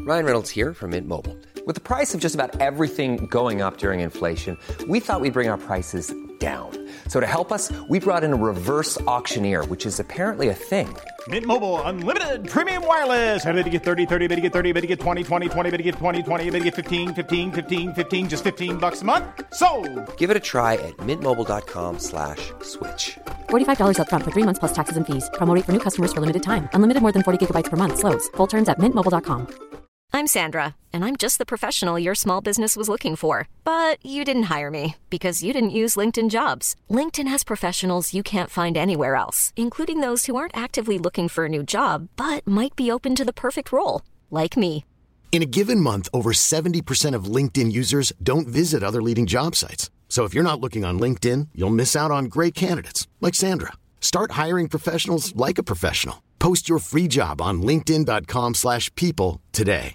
Ryan Reynolds here from Mint Mobile. With the price of just about everything going up during inflation, we thought we'd bring our prices down. So to help us, we brought in a reverse auctioneer, which is apparently a thing. Mint Mobile Unlimited Premium Wireless. How to get 30, 30, bit to get 30, bit to get 20, 20, 20, bit to get 20, 20, bit to get 15, 15, 15, 15, just $15 a month? Sold! Give it a try at mintmobile.com/switch. $45 up front for 3 months plus taxes and fees. Promo rate for new customers for limited time. Unlimited more than 40 gigabytes per month. Slows full terms at mintmobile.com. I'm Sandra, and I'm just the professional your small business was looking for. But you didn't hire me because you didn't use LinkedIn Jobs. LinkedIn has professionals you can't find anywhere else, including those who aren't actively looking for a new job, but might be open to the perfect role, like me. In a given month, over 70% of LinkedIn users don't visit other leading job sites. So if you're not looking on LinkedIn, you'll miss out on great candidates like Sandra. Start hiring professionals like a professional. Post your free job on linkedin.com/people today.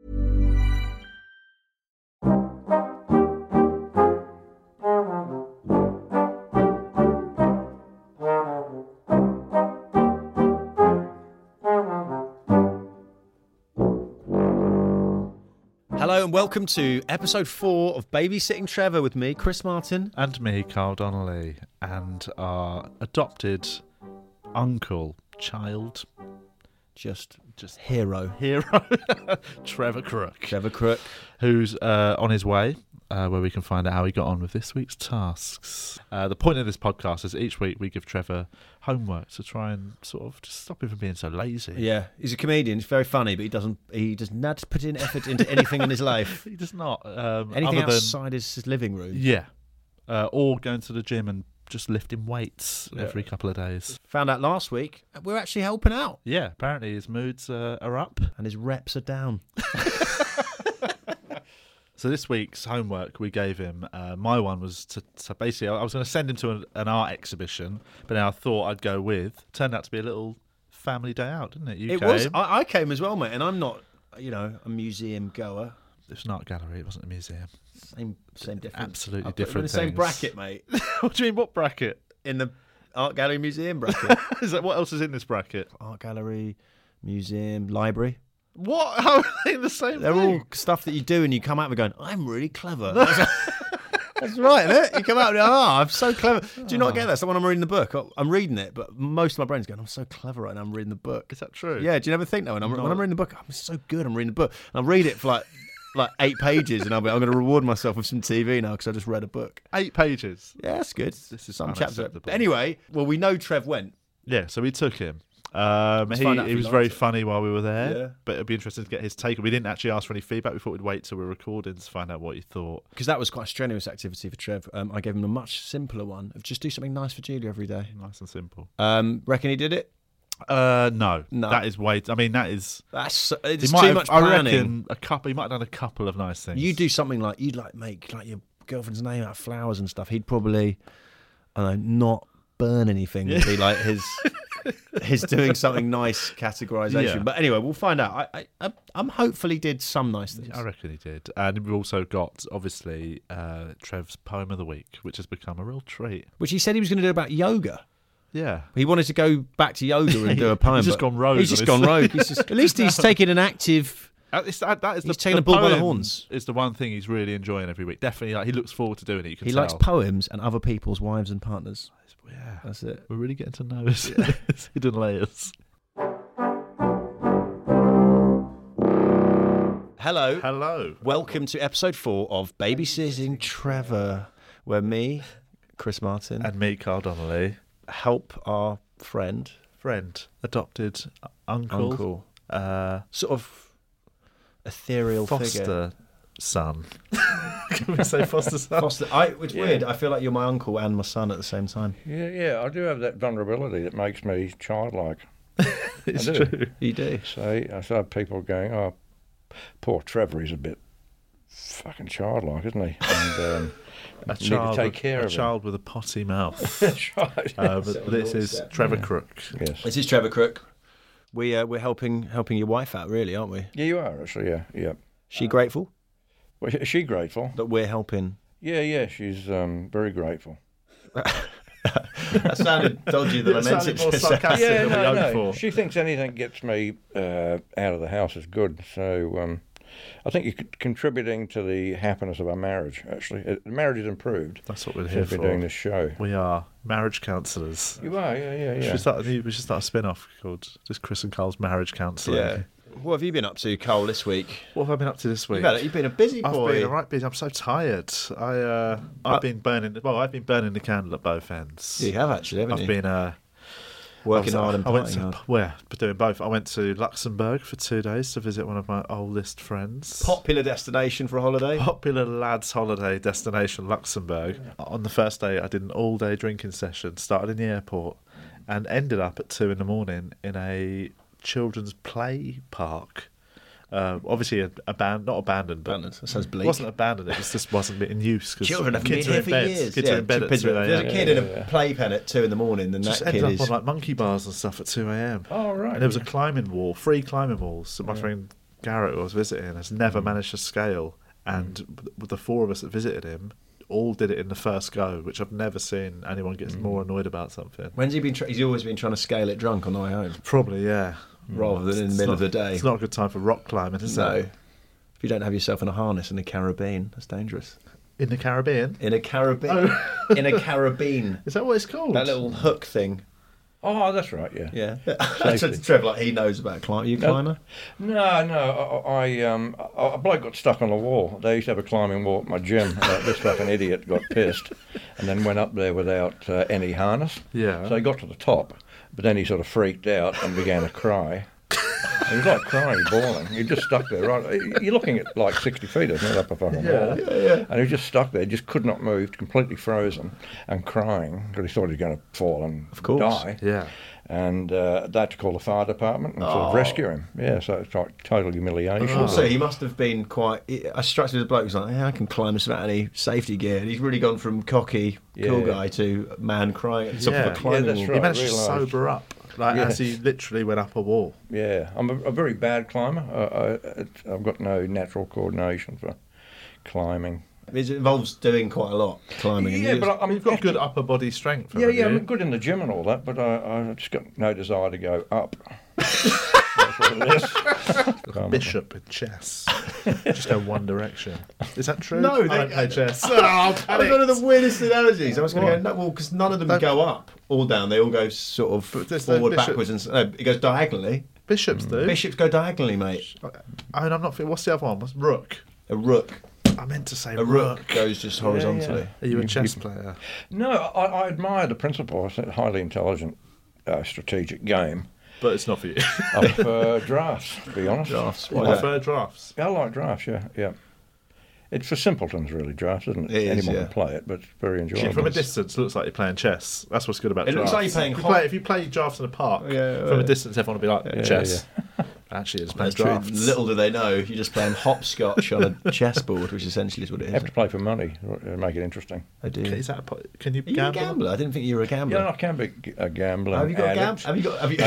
Hello and welcome to episode 4 of Babysitting Trevor with me, Chris Martin. And me, Carl Donnelly, and our adopted uncle, child, Just hero. Trevor Crook. Trevor Crook. Who's on his way, where we can find out how he got on with this week's tasks. The point of this podcast is each week we give Trevor homework to try and sort of just stop him from being so lazy. Yeah, he's a comedian. He's very funny, but he does not put in effort into anything in his life. He does not. Anything other outside his living room. Yeah. Or going to the gym and just lifting weights every couple of days. Found out last week, we're actually helping out. Yeah, apparently his moods are up. And his reps are down. So this week's homework we gave him, my one was to basically, I was going to send him to an art exhibition, but then I thought I'd go with. Turned out to be a little family day out, didn't it? You came. Was. I came as well, mate, and I'm not, a museum goer. It's an art gallery, it wasn't a museum. Same difference. Absolutely I'll put them in different the same things. bracket, mate. What do you mean, what bracket? In the art gallery museum bracket. Is that what else is in this bracket? Art gallery, museum, library. What? How are they in the same They're thing? all stuff that you do and you come out and going, I'm really clever. That's right, isn't it? You come out and I'm so clever. Do you not get that? So when I'm reading the book, I'm reading it, but most of my brain's going, I'm so clever right now, I'm reading the book. Is that true? Yeah, do you never think that when I'm reading the book, I'm so good, I'm reading the book. And I read it for like 8 pages and I'm going to reward myself with some TV now because I just read a book. 8 pages? Yeah, that's good. This is some chapter. unacceptable. Anyway, well, we know Trev went. Yeah, so we took him. He find out if he was likes very it. funny while we were there, Yeah. but it'd be interesting to get his take. We didn't actually ask for any feedback. We thought we'd wait till we were recording to find out what he thought. Because that was quite a strenuous activity for Trev. I gave him a much simpler one of just do something nice for Julia every day. Nice and simple. Reckon he did it? No. No. That is way. I mean, that is. It's He might too have, much I planning. reckon a couple. He might have done a couple of nice things. You do something like you'd make your girlfriend's name out of flowers and stuff. He'd probably, I don't know, not burn anything. Would be like his doing something nice categorization. Yeah. But anyway, we'll find out. I'm hopefully did some nice things. I reckon he did. And we've also got, obviously, Trev's Poem of the Week, which has become a real treat. Which he said he was going to do about yoga. Yeah. He wanted to go back to yoga and do a poem. He's just but gone rogue He's on just his- gone rogue. At least he's taking an active. That is He's taking the bull by the poem horns. Is the one thing he's really enjoying every week. Definitely, he looks forward to doing it. You can He tell. likes poems and other people's wives and partners. Yeah, That's it. we're really getting to know his, his hidden layers. Hello. Welcome to episode 4 of Babysitting Trevor, where me, Chris Martin, And me, Carl Donnelly, help our friend, adopted uncle, sort of ethereal foster figure. son. Can we say foster son? Foster. It's weird. I feel like you're my uncle and my son at the same time. Yeah, I do have that vulnerability that makes me childlike. It's I do. true. You do. See, I saw people going, "Oh, poor Trevor, he's a bit fucking childlike, isn't he?" And A need to take care a of him. child with a potty mouth. That's right. But this is Trevor Crook. Yes. This is Trevor Crook. We're helping your wife out, really, aren't we? Yeah, you are actually. Yeah. She grateful Well, is she grateful? that we're helping. Yeah. She's very grateful. That sounded dodgy than I meant it more to sarcastic sound. than we hoped for. She thinks anything gets me out of the house is good. So I think you're contributing to the happiness of our marriage, actually. The marriage is improved. That's what we're here since for. we're doing this show. We are marriage counsellors. You are, yeah. We should start a spin-off called just Chris and Carl's Marriage Counselling. Yeah. What have you been up to, Cole, this week? What have I been up to this week? You've been a busy boy. I've been right busy. I'm so tired. I've been burning the candle at both ends. You have actually, haven't you? I've been working hard and I went partying to, hard. doing both. I went to Luxembourg for 2 days to visit one of my oldest friends. Popular destination for a holiday. Popular lads' holiday destination, Luxembourg. On the first day, I did an all-day drinking session. Started in the airport and ended up at 2 a.m. in a children's play park. Obviously, not abandoned. But That sounds bleak. It wasn't abandoned. It just wasn't in use because Children have kids been are here in for bed. years. Kids are in bed at 2 If there's a a.m. kid in a playpen at 2 a.m, then Just that ended kid up is... on like monkey bars and stuff at 2 a.m. Oh, right. And there was a climbing wall, free climbing walls that my friend Garrett was visiting has never managed to scale. And with the 4 of us that visited him, all did it in the first go, which I've never seen anyone get more annoyed about something. When's he been? He's always been trying to scale it drunk on the way home, Probably, yeah. rather than in the middle of the day. It's not a good time for rock climbing, is No. it? If you don't have yourself in a harness in the Caribbean, that's dangerous. In the Caribbean? In a Caribbean. In a Caribbean. Is that what it's called? That little hook thing. Oh, that's right, yeah. Yeah. So Trev, like, he knows about climbing. Are you a climber? No, a bloke got stuck on the wall. They used to have a climbing wall at my gym. This fucking idiot got pissed and then went up there without any harness. Yeah. So he got to the top, but then he sort of freaked out and began to cry. He was like crying, bawling. He just stuck there, right? You're looking at like 60 feet, isn't it, up a fucking wall? Yeah. And he was just stuck there, just could not move, completely frozen and crying because he thought he was going to fall and die. Yeah. And they had to call the fire department and sort of rescue him. Yeah, so it's like total humiliation. Also, he must have been quite... I struck me as a bloke who's like, I can climb this without any safety gear. And he's really gone from cocky, cool guy to man crying at the top of a climbing that's wall. right. He managed to realised. sober up, as he literally went up a wall. Yeah, I'm a very bad climber. I've got no natural coordination for climbing. It involves doing quite a lot, climbing. Yeah, but You've got good upper body strength. Yeah, haven't you? I'm good in the gym and all that, but I just got no desire to go up. That's what it is. Bishop in chess. Just go one direction. Is that true? No, I don't play chess. That's one of the weirdest analogies. I was going to go, no, well, because none of them go up or down. They all go sort of there's no forward, bishop. backwards, and no, it goes diagonally. Bishops do. Bishops go diagonally, mate. I mean, I'm not. What's the other one? What's rook? A rook. I meant to say A rook goes just horizontally. Are you a chess player? No, I admire the principle. It's a highly intelligent, strategic game. But it's not for you. I prefer drafts, to be honest. Drafts. You Why that? prefer drafts? I like drafts, yeah. It's for simpletons, really, drafts, isn't it? It is, Anyone yeah. can play it, but it's very enjoyable. From a distance, it looks like you're playing chess. That's what's good about It drafts. looks like you're playing If you play drafts in a park, Yeah, from a distance, everyone will be like, chess. Actually, it's playing That's true. drafts. Little do they know, you're just playing hopscotch on a chessboard, which essentially is what it You is. have to play for money to make it interesting. I do. Is that can you Are you gamble? a gambler? I didn't think you were a gambler. Yeah, I can be a gambler. Have you got a addict. Have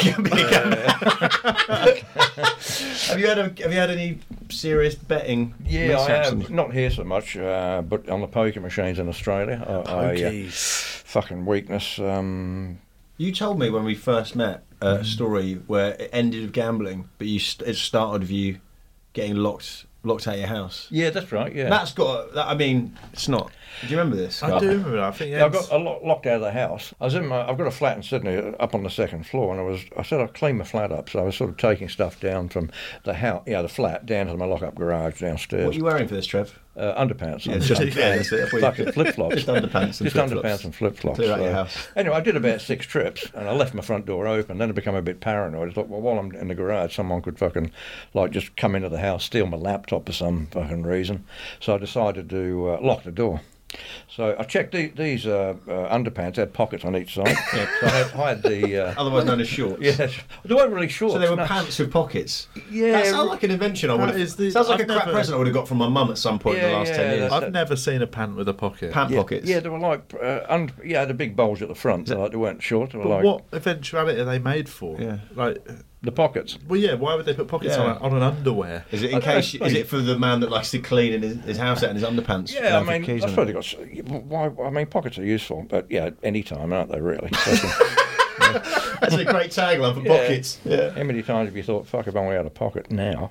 you had any serious betting? Yeah, I mishaps? have. Not here so much, but on the poker machines in Australia. Fucking weakness. You told me when we first met a story where it ended with gambling, but it started with you getting locked out of your house. Yeah, that's right, yeah. That's got. I mean, it's not. Do you remember this? I do remember that. I think Yeah, I got locked out of the house. I've got a flat in Sydney up on the second floor, and I said I'd clean my flat up, so I was sort of taking stuff down from the house, the flat, down to my lock-up garage downstairs. What are you wearing for this, Trev? Underpants. Yeah, just underpants. Fucking flip-flops. Just underpants and Just flip-flops. underpants and flip-flops. Clear out your house. Anyway, I did about 6 trips, and I left my front door open. Then I became a bit paranoid. I thought, well, while I'm in the garage, someone could fucking, just come into the house, steal my laptop for some fucking reason. So I decided to lock the door. So I checked these underpants had pockets on each side. So I had the Otherwise known as shorts. yes, they weren't really short. So they were pants with pockets. Yeah, That sounds like an invention I would have. Sounds like I've a crap never- present I would have got from my mum at some point in the last 10 years. I've never seen a pant with a pocket. Pant pockets. Yeah, they were like the big bulge at the front. So they weren't short. They were But like what eventuality are they made for? Yeah. Like, The pockets. Well, yeah. Why would they put pockets on an underwear? Is it in case? Is it for the man that likes to clean his house out in his underpants? Yeah, I mean, I suppose they got. Why? I mean, pockets are useful, but yeah, any time, aren't they? Really. That's a great tagline for pockets. Yeah. How many times have you thought, "Fuck, if I only had a pocket now"?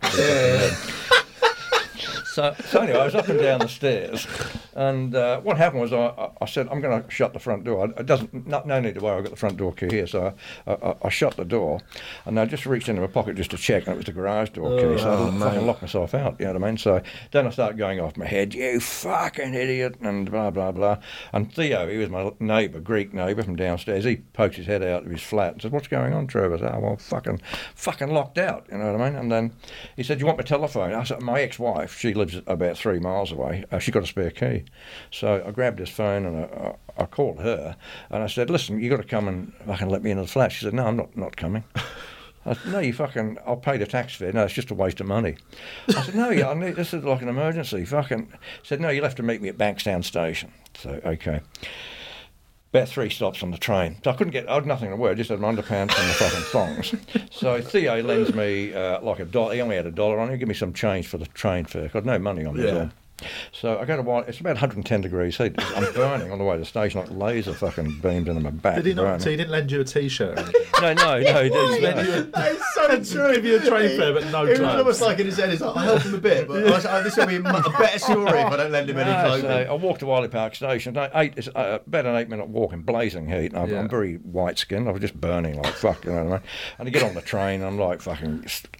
So anyway, I was up and down the stairs, and what happened was I said, I'm going to shut the front door. No need to worry, I've got the front door key here. So I shut the door, and I just reached into my pocket just to check, and it was the garage door key. So I fucking locked myself out, you know what I mean? So then I started going off my head, you fucking idiot, and blah, blah, blah. And Theo, he was my neighbour, Greek neighbour from downstairs, he poked his head out of his flat and said, what's going on, Trevor? I said, oh, well, fucking locked out, you know what I mean? And then he said, you want my telephone? I said, my ex-wife, she lives about 3 miles away. She got a spare key. So I grabbed his phone and I called her and I said, listen, you got to come and fucking let me into the flat. She said, no, I'm not coming. I said, no, I'll pay the tax fare. No, it's just a waste of money. I said, no, this is like an emergency. Fucking. Said, no, you'll have to meet me at Bankstown Station. So, okay. About 3 stops on the train. So I had nothing to wear, I just had my underpants and the fucking thongs. So Theo lends me like $1. He only had $1 on him. He gave me some change for the train fare. I had no money on me. Yeah. So I go to White. It's about 110 degrees heat. I'm burning on the way to the station, like laser fucking beamed into my back. Did he not? So he didn't lend you a T-shirt? Or anything? No, he didn't. That's so true. Give you a train fare, but no clothes. It was almost like in his head, he's like, I'll help him a bit, but this will be a better story if I don't lend him any clothing. So I walked to Wiley Park Station. It's about an 8-minute walk in blazing heat. I'm very white-skinned. I was just burning like fuck, you know what I mean? And I get on the train, and I'm like fucking,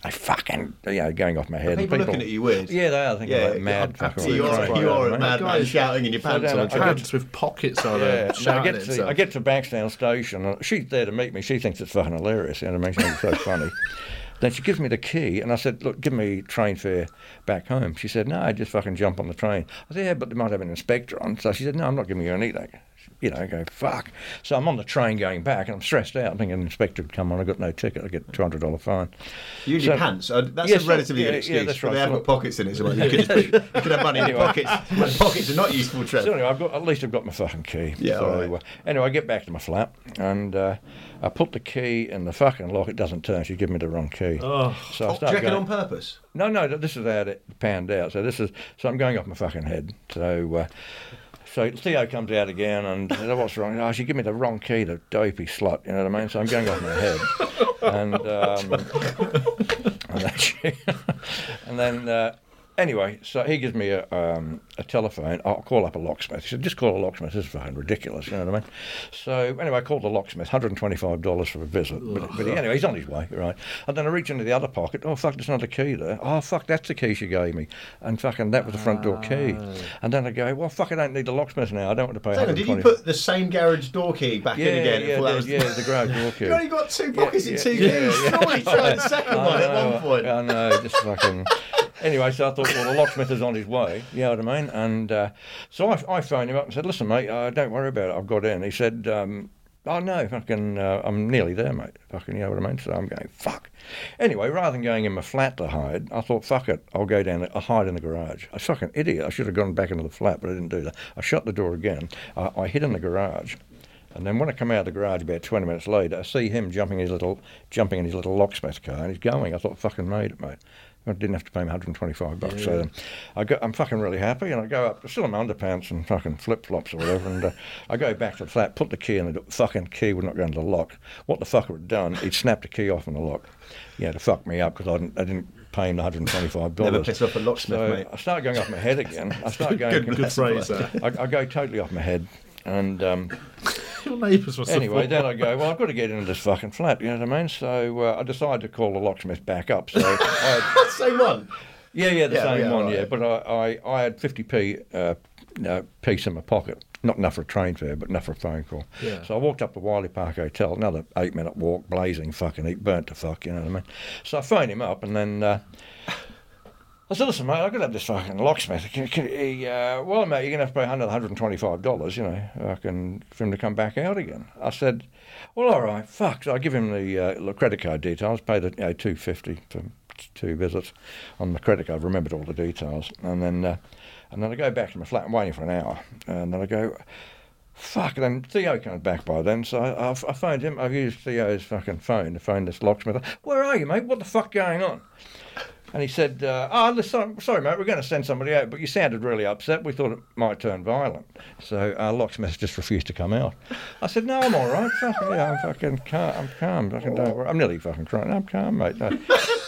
going off my head. People looking at you weird. Yeah, they are. I think I'm like mad. You are a madman shouting in your pants on a train. Pants with pockets on them. I get to Bankstown Station, and she's there to meet me. She thinks it's fucking hilarious. You know what I mean? She thinks it's so funny. Then she gives me the key, and I said, look, give me train fare back home. She said, no, just fucking jump on the train. I said, yeah, but they might have an inspector on. So she said, no, I'm not giving you anything. You know, I go, fuck. So I'm on the train going back, and I'm stressed out. I'm thinking an inspector would come on. I've got no ticket. I get a $200 fine. You need pants. That's a relatively good excuse. Yeah, that's right. They have got pockets in it, so you could have money in your pockets. My pockets are not useful, Trevor. So anyway, at least I've got my fucking key. Yeah, so, right. Anyway, I get back to my flat, and I put the key in the fucking lock. It doesn't turn. She gave me the wrong key. Oh, so I do you reckon on purpose? No, this is how it panned out. So I'm going off my fucking head. So Theo comes out again and says, oh, what's wrong? Oh, she gave me the wrong key, the dopey slut, you know what I mean? So I'm going off my head. Anyway, so he gives me a telephone. I'll call up a locksmith. He said, just call a locksmith. This is fucking ridiculous, you know what I mean? So anyway, I called the locksmith, $125 for a visit. But anyway, he's on his way, right? And then I reach into the other pocket. Oh, fuck, there's another key there. Oh, fuck, that's the key she gave me. And fucking that was the front door key. And then I go, well, fuck, I don't need the locksmith now. I don't want to pay $120. Did you put the same garage door key back in again? Yeah, the garage door key. You only got 2 pockets and 2 keys. Surely try the second one at one point. I know, just fucking... Anyway, so I thought, well, the locksmith is on his way, you know what I mean? And so I phoned him up and said, listen, mate, don't worry about it, I've got in. He said, oh, no, fucking, I'm nearly there, mate. Fucking, you know what I mean? So I'm going, fuck. Anyway, rather than going in my flat to hide, I thought, fuck it, I'll go down, I'll hide in the garage. I was fucking idiot. I should have gone back into the flat, but I didn't do that. I shut the door again. I hid in the garage. And then when I come out of the garage about 20 minutes later, I see him jumping in his little locksmith car, and he's going. I thought, fucking made it, mate. I didn't have to pay him $125. Yeah. So I'm fucking really happy, and I go up, still in my underpants and fucking flip-flops or whatever, and I go back to the flat, put the key in, the fucking key would not go into the lock. What the fucker had done, he'd snapped the key off in the lock, to fuck me up, because I didn't pay him the $125. Never piss off a locksmith, so mate. I start going off my head again. I start going... good phrase, there. I go totally off my head, and... Your neighbours were Anyway, then I go, well, I've got to get into this fucking flat, you know what I mean? So I decided to call the locksmith back up. So same one? Yeah, the same one, right. But I had 50p piece in my pocket. Not enough for a train fare, but enough for a phone call. Yeah. So I walked up to Wiley Park Hotel, another 8-minute walk, blazing fucking heat, burnt to fuck, you know what I mean? So I phoned him up, and then... I said, listen, mate, I've got to have this fucking locksmith. Well, mate, you're going to have to pay another $125, you know, for him to come back out again. I said, well, all right, fuck. So I give him the credit card details, paid the $250 for 2 visits on the credit card, remembered all the details. And then I go back to my flat, I'm waiting for an hour. And then I go, Fuck, then Theo comes back by then, so I phoned him. I've used Theo's fucking phone to phone this locksmith. Where are you, mate? What the fuck going on? And he said, listen, sorry, mate, we're going to send somebody out, but you sounded really upset. We thought it might turn violent. So our locksmith just refused to come out. I said, no, I'm all right. Yeah, I'm fucking calm. I'm calm. Fucking don't worry. I'm nearly fucking crying. I'm calm, mate. No.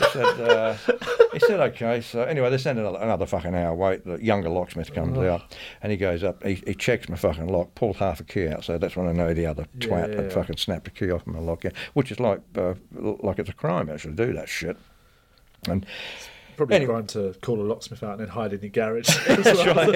He said, okay. So anyway, they sent another fucking hour wait. The younger locksmith comes out, and he goes up. He checks my fucking lock, pulls half a key out. So that's when I know the other twat had fucking snapped a key off my lock. Yeah, which is like it's a crime actually to do that shit. And probably a crime to call a locksmith out and then hide in your garage. That's right.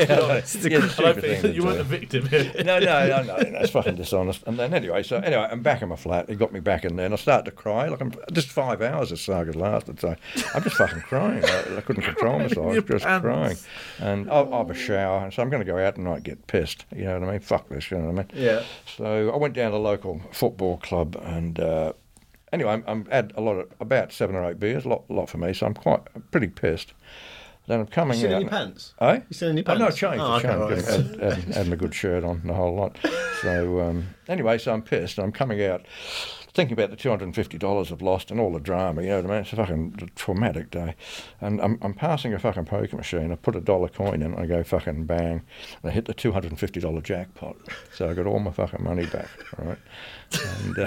I don't think you weren't the victim here. No, that's fucking dishonest. And then anyway, I'm back in my flat. He got me back in there, and I started to cry. Like I'm just 5 hours this saga lasted, so I'm just fucking crying. I couldn't control myself. I was just crying. And I'll have a shower, and so I'm going to go out tonight and get pissed. You know what I mean? Fuck this. You know what I mean? Yeah. So I went down to the local football club and. Anyway, I'm had about 7 or 8 beers, a lot for me, so I'm pretty pissed. Then I'm coming out. You still in your pants? Eh? You still in your pants? No, changed. Okay, Had my good shirt on, the whole lot. So anyway, so I'm pissed, and I'm coming out thinking about the $250 I've lost and all the drama, you know what I mean? It's a fucking traumatic day. And I'm passing a fucking poker machine. I put a $1 coin in, and I go fucking bang, and I hit the $250 jackpot. So I got all my fucking money back, right? And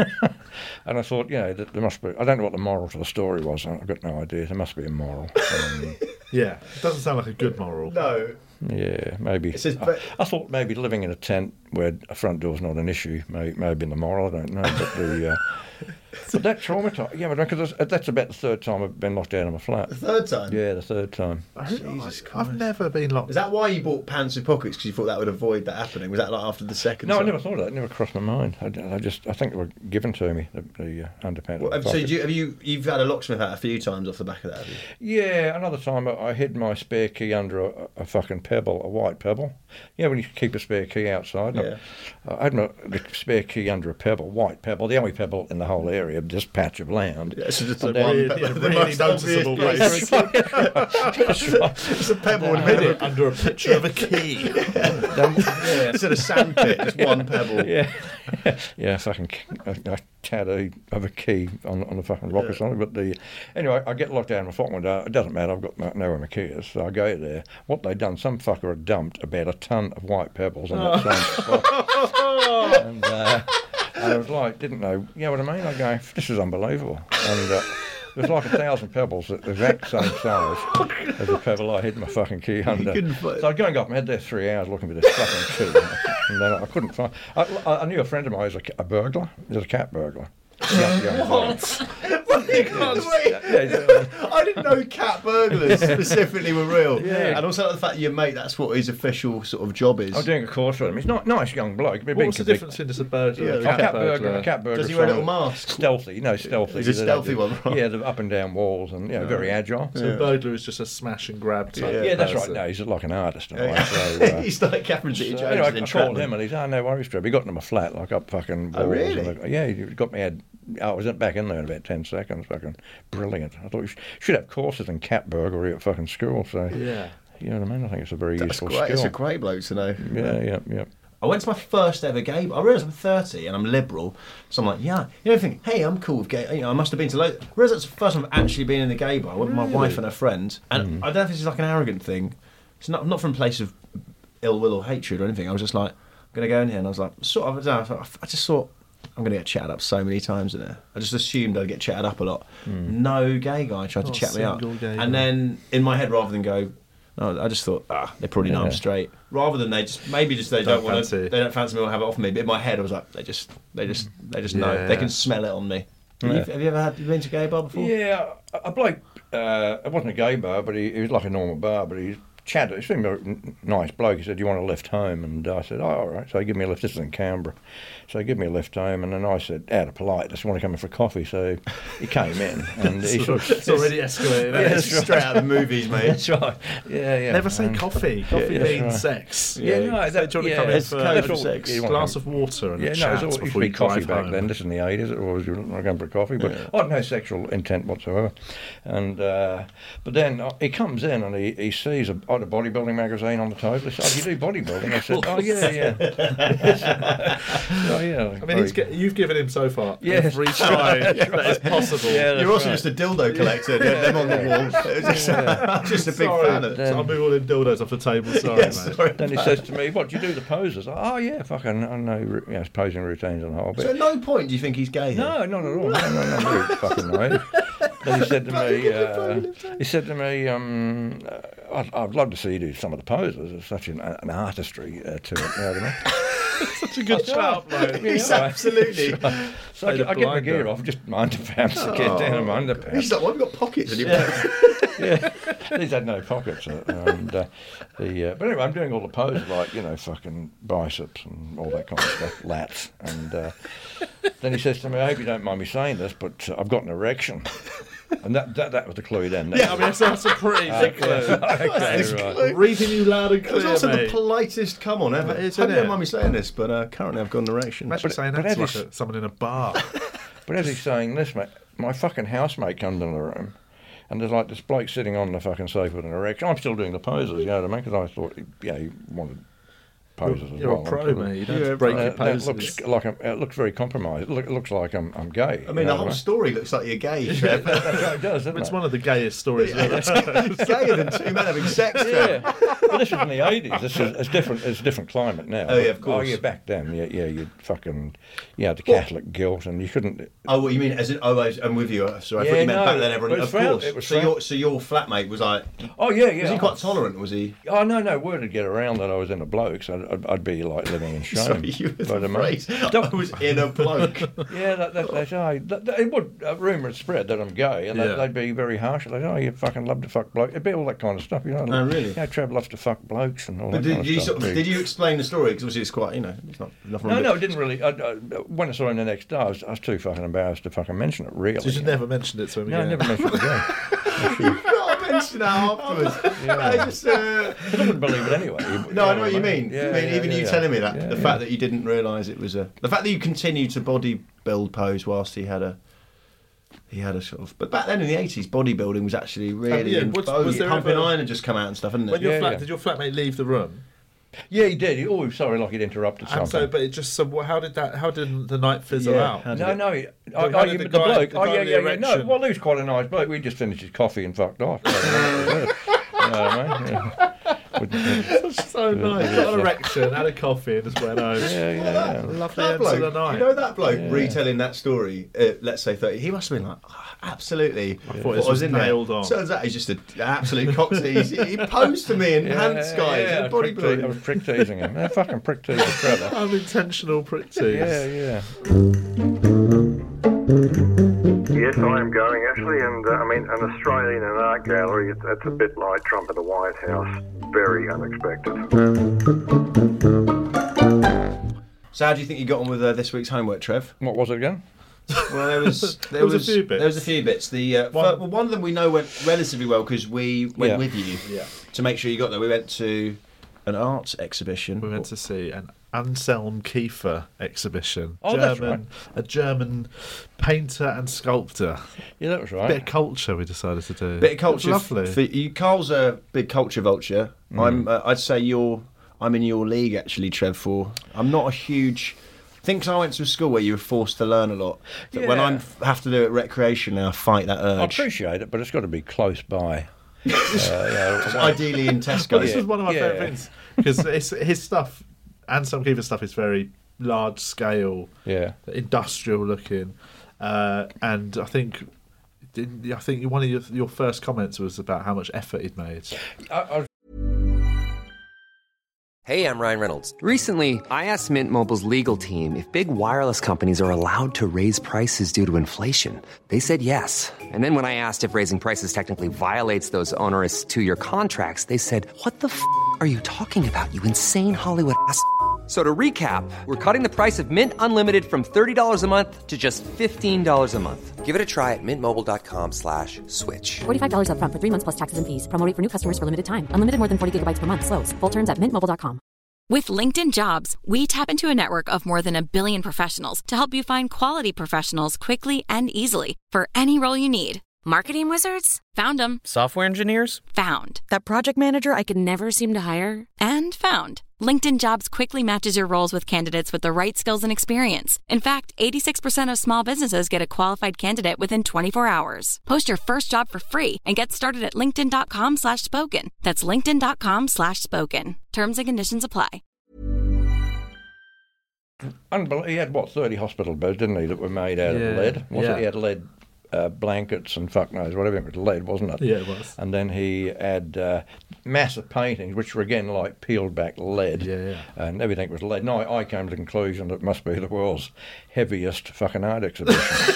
and I thought, there must be. I don't know what the moral to the story was. I've got no idea. There must be a moral. Yeah, it doesn't sound like a good moral. No. Yeah, maybe. I thought maybe living in a tent where a front door's not an issue may have been the moral. I don't know, but but that traumatised. Yeah, because that's about the third time I've been locked out of my flat. The third time? Yeah, the third time. Jesus Christ. I've never been locked. Is that why you bought pants with pockets? Because you thought that would avoid that happening? Was that like after the second No, time? I never thought of that. It never crossed my mind. I think they were given to me, the underpants. Well, so you've had a locksmith out a few times off the back of that, have you? Yeah, another time I hid my spare key under a fucking pebble, a white pebble. Yeah, when you keep a spare key outside. Yeah. I had the spare key under a pebble, white pebble, the only pebble in the whole area, just patch of land. Yeah, so just the really noticeable place. That's right. It's a pebble under a picture of a key. Instead of sandpit, just one pebble. Yeah, fucking a tattoo of a key on the fucking rock or something. But anyway, I get locked out in my flat window. It doesn't matter. I've got know where my key is, so I go there. What they done? Some fucker had dumped about a ton of white pebbles on that same spot. And I was like, didn't know. You know what I mean? I go, this is unbelievable. And there's like 1,000 pebbles the exact same size as the pebble I hid my fucking key under. So I was going up and had there 3 hours looking for this fucking key. And then I couldn't find. I knew a friend of mine was a burglar. He was a cat burglar. What? I didn't know cat burglars specifically were real. Yeah. And also the fact that your mate, that's what his official sort of job is. I was doing a course with him. He's not nice young bloke. What's the difference between a burglar and a cat burglar? A cat burglar. Does he wear a little mask? Stealthy. No, stealthy. He's a stealthy one, right? Yeah, the up and down walls and very agile. So a burglar is just a smash and grab type. Yeah, that's right. No, he's like an artist. He's like Catherine Zeta-Jones. Anyway, I called him and he's, no worries, Trev. He got into my flat, like up fucking walls. Oh, really? Yeah, he got me. I was back in there in about 10 seconds. Fucking brilliant. I thought you should have courses in cat burglary at fucking school. So yeah, you know what I mean. I think it's a very useful skill. It's a great bloke to know. Yeah. I went to my first ever gay bar. I realise I'm 30 and I'm liberal, so I'm like, you think, hey, I'm cool with gay. I must have been to loads. I realise that's the first time I've actually been in a gay bar. I went with my wife and her friend, and I don't know if this is like an arrogant thing. It's not from a place of ill will or hatred or anything. I was just like, I'm going to go in here, and I was like, I just thought, I'm going to get chatted up so many times in there. I just assumed I'd get chatted up a lot. No gay guy tried to chat me up. And then in my head, rather than go, no, I just thought, they probably know I'm straight. Rather than they don't want to, they don't fancy me or have it off me. But in my head, I was like, they just know. They can smell it on me. Yeah. Have you ever been to a gay bar before? Yeah, a bloke. It wasn't a gay bar, but he was like a normal bar, but he chatted. He seemed a nice bloke. He said, "Do you want a lift home?" And I said, "Oh, all right." So he gave me a lift. This is in Canberra. So he gave me a lift home, and then I said, out of politeness, "I want to come in for coffee." So he came in, and he sort of, it's already escalated. Yeah, that's straight out of the movies, mate. That's right. Yeah. Never say coffee. Coffee means sex. Yeah, no, do you want to come in for a sex? glass of water and a chat it used to before be you coffee drive back home? then. This is in the 80s. It was you want to come for a coffee, but I had no sexual intent whatsoever. And but then he comes in and he sees I had a bodybuilding magazine on the table. They said, "Oh, you do bodybuilding?" I said, "Oh, yeah." Oh, yeah. I mean, you've given him so far every Yes. try that is possible. Yeah, You're also just a dildo collector. You had them on the wall. It was just a big fan of So I'll move all them dildos off the table. Sorry, Yeah, mate. sorry. Then he says to me, "What do you do the poses?" Oh, yeah, fucking, I know, posing routines and the whole bit. So at no point do you think he's gay? No, not at all. No, very fucking naive. Then he said to me, I'd love to see you do some of the poses. There's such an artistry to it. You know what I mean? Such a good shout, mate. He's absolutely. So I get my gear off, just my underpants, get down in my underpants. He's like, well, I've got pockets. These had no pockets. But anyway, I'm doing all the poses like, fucking biceps and all that kind of stuff, lats. And then he says to me, "I hope you don't mind me saying this, but I've got an erection." And that was the clue then. Yeah, I mean, that's a pretty big clue. Okay, right. Reading you loud and It was clear, also mate. the politest come on ever. It is, I isn't don't it? mind me saying this, but currently I've got an erection. Imagine saying but that to as like someone in a bar. But as he's saying this, mate, my fucking housemate comes in the room, and there's like this bloke sitting on the fucking sofa with an erection. I'm still doing the poses, you know what I mean? Because I thought, he wanted poses as You're well. a pro, mate. You don't have to break your That poses. it looks very compromised. It looks like I'm gay. I mean, the whole story looks like you're gay, Trev. That's what it does, doesn't It's it? one of the gayest stories ever. It's gayer than two men having sex, Trev. Yeah, but this was in the 80s. It's different. It's a different climate now. Oh, yeah, of course. Oh, yeah, back then, you'd fucking, the Catholic guilt, and you couldn't. Oh, what you mean? As in, I'm with you. Sorry, I thought Yeah, you meant no, back then. Everyone, it of was course. it was So your flatmate was like, Oh yeah. was he quite tolerant? Was he? Oh no, word would get around that I was in a bloke, so I'd be like living in shame. Sorry, you were by the the month. phrase. I was in a bloke. Yeah, it would. Rumour had spread that I'm gay, and Yeah. they'd be very harsh. They'd say, you fucking love to fuck blokes. It'd be all that kind of stuff, Oh, really? Yeah, Trev loves to fuck blokes and all But that kind did of you stuff. did you explain the story? Because obviously it's quite, it's not nothing wrong with No, it didn't really. When I saw him the next day, I was too fucking embarrassed to fucking mention it, really. So you never mentioned it to him No, I again? never mentioned it again. You've got to mention that afterwards. I just, I wouldn't believe it anyway. no, I know what you mean. Yeah, I mean, even you telling me that, the Yeah. fact that you didn't realise it was the fact that you continued to bodybuild pose whilst he had a sort of. But back then in the 80s, bodybuilding was actually really in was vogue. there Pumping ever- Iron had just come out and stuff, hadn't it? When Yeah. did your flatmate leave the room? Yeah, he did. Sorry, like he'd interrupted And something. how did the night fizzle Yeah, out? how did No, it- no. how did You the mean the guy- bloke? the Oh, guy yeah, with the yeah, yeah. No, erection- well, he was quite a nice bloke. We just finished his coffee and fucked off. So nice. Got an erection, had a coffee, and just went home. Yeah. Lovely That end to the bloke, night. you know that bloke retelling that story, let's say 30, he must have been like, absolutely. I thought this was nailed on. Turns out he's just an absolute cock tease. He posed to me in pants, guys, Yeah, in I bodybuilding. was prick teasing him. Fucking prick teasing Trevor. Unintentional prick tease. Yeah. Yes, I am going actually, and an Australian in an art gallery. It's a bit like Trump at the White House. Very unexpected. So how do you think you got on with this week's homework, Trev? What was it again? Well, there was There was a few bits. There was a few bits. One of them we know went relatively well because we went with you to make sure you got there. We went to an art exhibition. We went to see an Anselm Kiefer exhibition. Oh, that's right. A German painter and sculptor. Yeah, that was right. Bit of culture we decided to do. Bit of culture. It was lovely. For you, Carl's a big culture vulture. I'd say I'm in your league actually, Trev. I'm not a huge. I think 'cause I went to a school where you were forced to learn a lot. That when I have to do it recreationally, I fight that urge. I appreciate it, but it's got to be close by. Ideally in Tesco. This was one of my favourite things because his stuff, Anselm Kiefer's stuff, is very large scale, industrial looking, and I think one of your first comments was about how much effort he'd made. Hey, I'm Ryan Reynolds. Recently, I asked Mint Mobile's legal team if big wireless companies are allowed to raise prices due to inflation. They said yes. And then when I asked if raising prices technically violates those onerous 2-year contracts, they said, "What the f*** are you talking about, you insane Hollywood ass?" So to recap, we're cutting the price of Mint Unlimited from $30 a month to just $15 a month. Give it a try at mintmobile.com/switch. $45 up front for 3 months plus taxes and fees. Promo rate for new customers for limited time. Unlimited more than 40 gigabytes per month. Slows full terms at mintmobile.com. With LinkedIn Jobs, we tap into a network of more than 1 billion professionals to help you find quality professionals quickly and easily for any role you need. Marketing wizards? Found them. Software engineers? Found. That project manager I could never seem to hire? And found. LinkedIn Jobs quickly matches your roles with candidates with the right skills and experience. In fact, 86% of small businesses get a qualified candidate within 24 hours. Post your first job for free and get started at linkedin.com/spoken. That's linkedin.com/spoken. Terms and conditions apply. He had, 30 hospital beds, didn't he, that were made out of lead? He had lead blankets and fuck knows, whatever. It was lead, wasn't it? Yeah, it was. And then he had massive paintings, which were again like peeled back lead. And everything was lead. And I came to the conclusion that it must be the world's heaviest fucking art exhibition.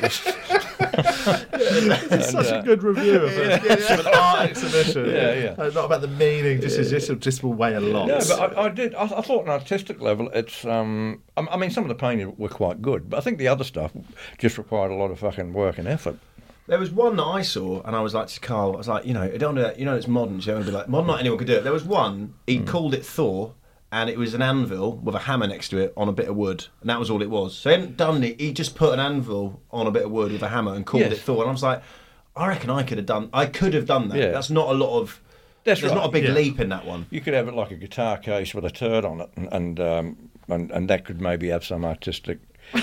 It's such a good review of an art exhibition. Not about the meaning, just will weigh a lot. No, but I thought on an artistic level, it's. I mean, some of the paintings were quite good, but I think the other stuff just required a lot of fucking work and effort. There was one that I saw, and I was like to Carl, I was like, I don't do that. It's modern, so it'd be like modern. Not anyone could do it. There was one. He called it Thor. And it was an anvil with a hammer next to it on a bit of wood, and that was all it was. So he hadn't done it. He just put an anvil on a bit of wood with a hammer and called it Thor. And I was like, I reckon I could have done that. Yeah. That's not a lot of. There's not a big leap in that one. You could have it like a guitar case with a turd on it, and that could maybe have some artistic.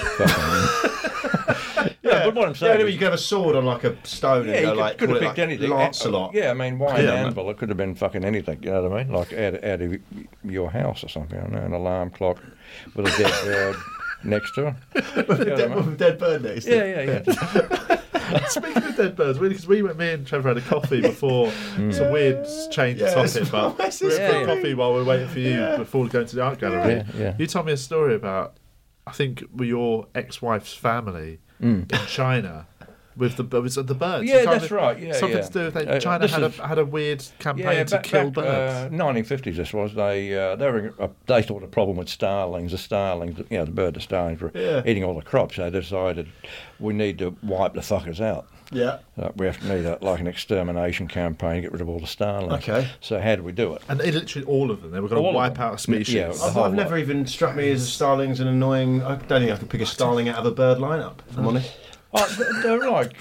But what I'm saying, you could have a sword on like a stone and go like, could have picked anything. Lancelot. I mean, why an anvil? It could have been fucking anything. You know what I mean? Like out of your house or something. I don't know, an alarm clock with a dead bird next to it. With a dead bird next to it. Yeah. Speaking of dead birds, because me and Trevor had a coffee before. Some weird change of topic, but we had coffee while we were waiting for you before going to the art gallery. You told me a story about, I think, your ex-wife's family in China with the birds. Yeah, that's right. Yeah, something to do with that. China had a weird campaign to kill birds. 1950s. This was they thought a problem with starlings. The starlings, the bird, the starlings were eating all the crops. So they decided we need to wipe the fuckers out. Yeah. We have to need an extermination campaign to get rid of all the starlings. Okay. So how do we do it? And literally all of them. They were going to wipe out a species. Yeah, I've never even struck me as a starling's an annoying. I don't think I could pick a starling out of a bird lineup, if I'm honest. They're like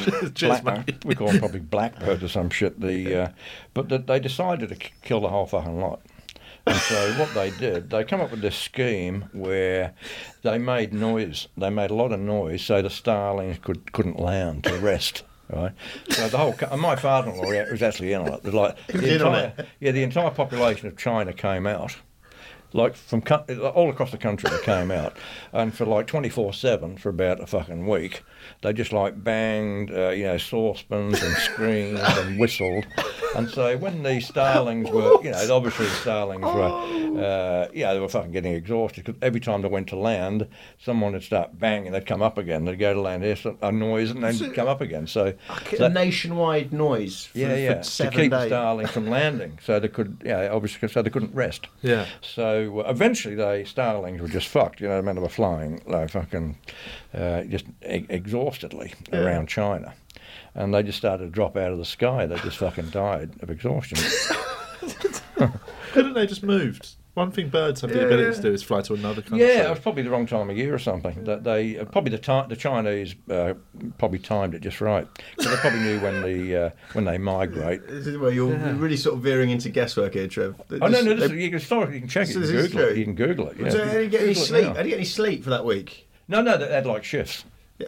we call them probably blackbird or some shit. But they decided to kill the whole fucking lot. And so what they did, they come up with this scheme where they made noise. They made a lot of noise so the starlings couldn't land to rest. Right, so the whole my father-in-law was actually in on it. Like the entire population of China came out. Like from all across the country, they came out, and for like 24/7 for about a fucking week, they just like banged, saucepans and screamed and whistled, and so when the starlings were, obviously the starlings were, they were fucking getting exhausted because every time they went to land, someone would start banging, they'd come up again, they'd go to land, hear a noise, and then come up again. So a nationwide noise. For 7 days. To keep the starlings from landing, so they could, obviously, so they couldn't rest. Yeah. So eventually, the starlings were just fucked. They were flying like fucking just exhaustedly around China, and they just started to drop out of the sky. They just fucking died of exhaustion. Couldn't they just moved? One thing birds have the ability to do is fly to another country. Yeah, it was probably the wrong time of year or something. That they probably the Chinese probably timed it just right. So they probably knew when they migrate. Well, you're really sort of veering into guesswork here, Trev. No, you can check it. You can Google it. Yeah. So did you get any sleep? Did you get any sleep for that week? No, they had like shifts.